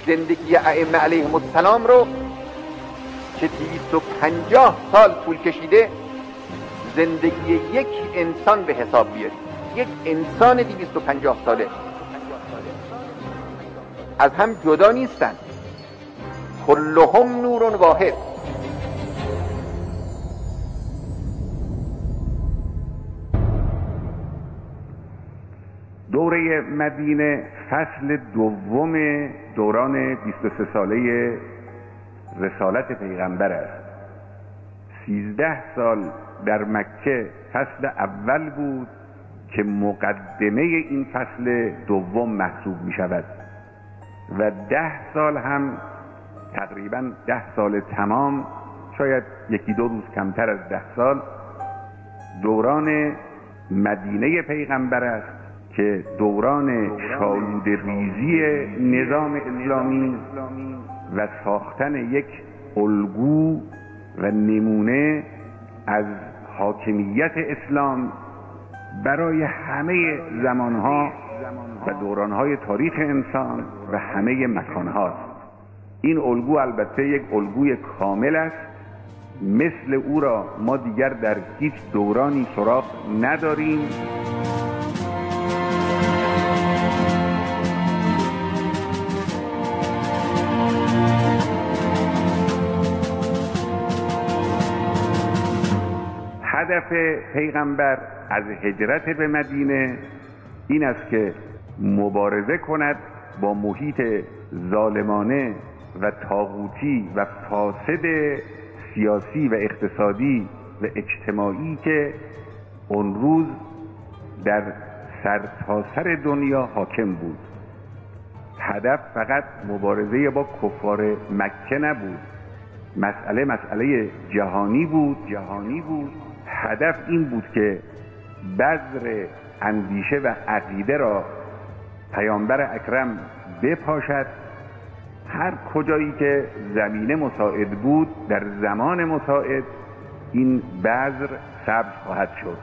زندگی ائمه علیهم السلام رو که 250 سال طول کشیده زندگی یک انسان به حساب بیارید. یک انسان 250 ساله از هم جدا نیستن، کلهم نور واحد. دوره مدینه فصل دوم دوران 23 ساله رسالت پیغمبر است. 13 سال در مکه فصل اول بود که مقدمه این فصل دوم محسوب می شود و 10 سال هم تقریبا 10 سال تمام، شاید یکی دو روز کمتر از 10 سال، دوران مدینه پیغمبر است که دوران شالود ریزی نظام اسلامی و ساختن یک الگو و نمونه از حاکمیت اسلام برای همه زمانها و دورانهای تاریخ انسان و همه مکانهاست. این الگو البته یک الگوی کامل است، مثل او را ما دیگر در هیچ دورانی سراغ نداریم. هدف پیغمبر از هجرت به مدینه این است که مبارزه کند با محیط ظالمانه و طاغوتی و فاسد سیاسی و اقتصادی و اجتماعی که اون روز در سرتاسر دنیا حاکم بود. هدف فقط مبارزه با کفار مکه نبود، مسئله جهانی بود. هدف این بود که بذر اندیشه و عقیده را پیامبر اکرم بپاشد. هر کجایی که زمینه مساعد بود در زمان مساعد این بذر سبز خواهد شد.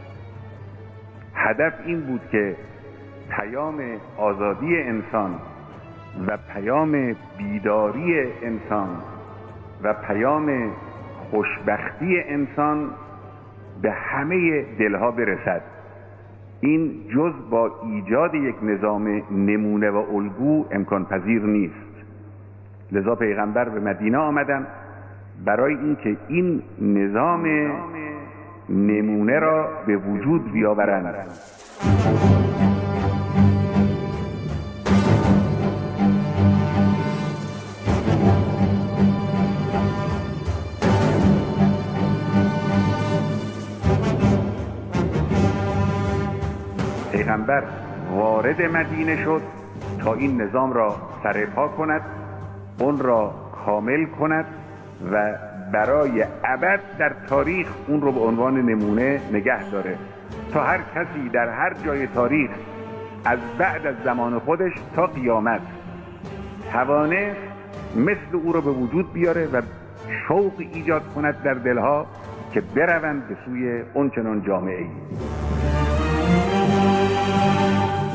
هدف این بود که پیام آزادی انسان و پیام بیداری انسان و پیام خوشبختی انسان به همه دلها برسد. این جز با ایجاد یک نظام نمونه و الگو امکان پذیر نیست. لذا پیغمبر به مدینه آمدن برای اینکه این نظام نمونه را به وجود بیاورند. پیغمبر وارد مدینه شد تا این نظام را سرپا کند، اون را کامل کند و برای ابد در تاریخ اون رو به عنوان نمونه نگه داره تا هر کسی در هر جای تاریخ از بعد از زمان خودش تا قیامت توانست مثل او رو به وجود بیاره و شوق ایجاد کند در دلها که بروند به سوی اون چنان جامعه‌ای.